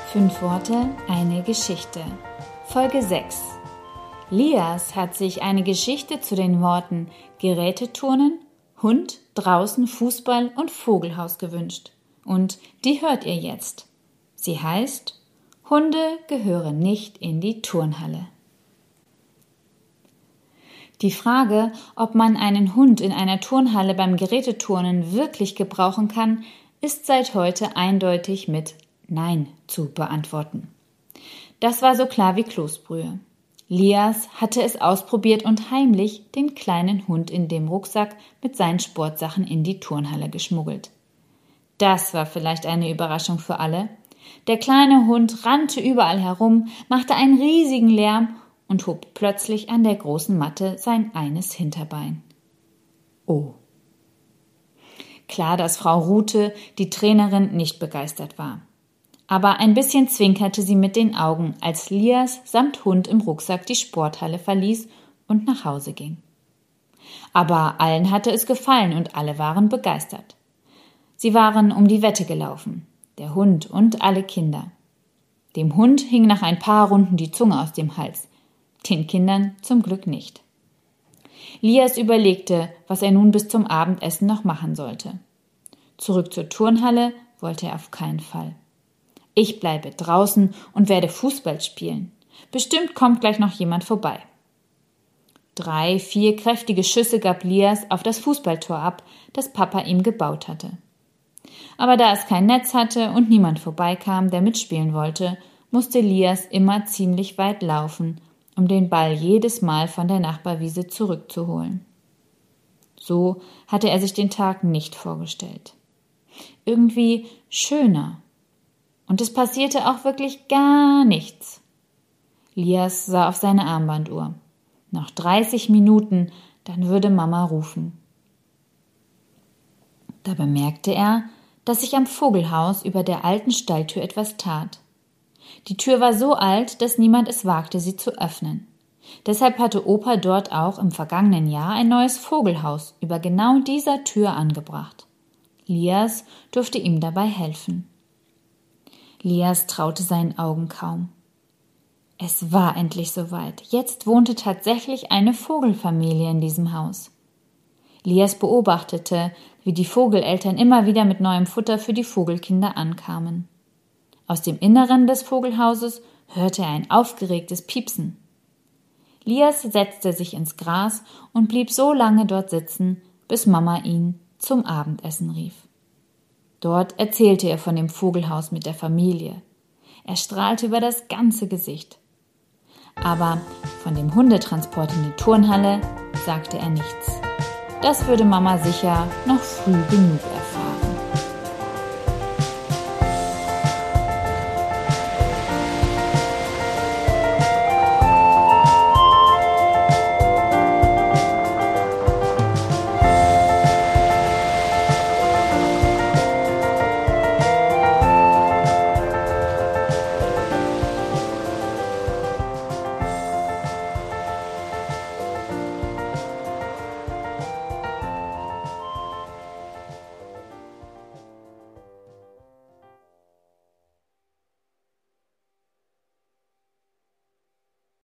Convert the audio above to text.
5 Worte, eine Geschichte. Folge 6. Lias hat sich eine Geschichte zu den Worten Geräteturnen, Hund, draußen, Fußball und Vogelhaus gewünscht. Und die hört ihr jetzt. Sie heißt Hunde gehören nicht in die Turnhalle. Die Frage, ob man einen Hund in einer Turnhalle beim Geräteturnen wirklich gebrauchen kann, ist seit heute eindeutig mit Nein zu beantworten. Das war so klar wie Kloßbrühe. Lias hatte es ausprobiert und heimlich den kleinen Hund in dem Rucksack mit seinen Sportsachen in die Turnhalle geschmuggelt. Das war vielleicht eine Überraschung für alle. Der kleine Hund rannte überall herum, machte einen riesigen Lärm und hob plötzlich an der großen Matte sein eines Hinterbein. Oh. Klar, dass Frau Rute, die Trainerin, nicht begeistert war. Aber ein bisschen zwinkerte sie mit den Augen, als Lias samt Hund im Rucksack die Sporthalle verließ und nach Hause ging. Aber allen hatte es gefallen und alle waren begeistert. Sie waren um die Wette gelaufen, der Hund und alle Kinder. Dem Hund hing nach ein paar Runden die Zunge aus dem Hals, den Kindern zum Glück nicht. Lias überlegte, was er nun bis zum Abendessen noch machen sollte. Zurück zur Turnhalle wollte er auf keinen Fall. Ich bleibe draußen und werde Fußball spielen. Bestimmt kommt gleich noch jemand vorbei. 3, 4 kräftige Schüsse gab Lias auf das Fußballtor ab, das Papa ihm gebaut hatte. Aber da es kein Netz hatte und niemand vorbeikam, der mitspielen wollte, musste Lias immer ziemlich weit laufen, um den Ball jedes Mal von der Nachbarwiese zurückzuholen. So hatte er sich den Tag nicht vorgestellt. Irgendwie schöner. Und es passierte auch wirklich gar nichts. Lias sah auf seine Armbanduhr. Noch 30 Minuten, dann würde Mama rufen. Da bemerkte er, dass sich am Vogelhaus über der alten Stalltür etwas tat. Die Tür war so alt, dass niemand es wagte, sie zu öffnen. Deshalb hatte Opa dort auch im vergangenen Jahr ein neues Vogelhaus über genau dieser Tür angebracht. Lias durfte ihm dabei helfen. Lias traute seinen Augen kaum. Es war endlich soweit. Jetzt wohnte tatsächlich eine Vogelfamilie in diesem Haus. Lias beobachtete, wie die Vogeleltern immer wieder mit neuem Futter für die Vogelkinder ankamen. Aus dem Inneren des Vogelhauses hörte er ein aufgeregtes Piepsen. Lias setzte sich ins Gras und blieb so lange dort sitzen, bis Mama ihn zum Abendessen rief. Dort erzählte er von dem Vogelhaus mit der Familie. Er strahlte über das ganze Gesicht. Aber von dem Hundetransport in die Turnhalle sagte er nichts. Das würde Mama sicher noch früh genug erfahren.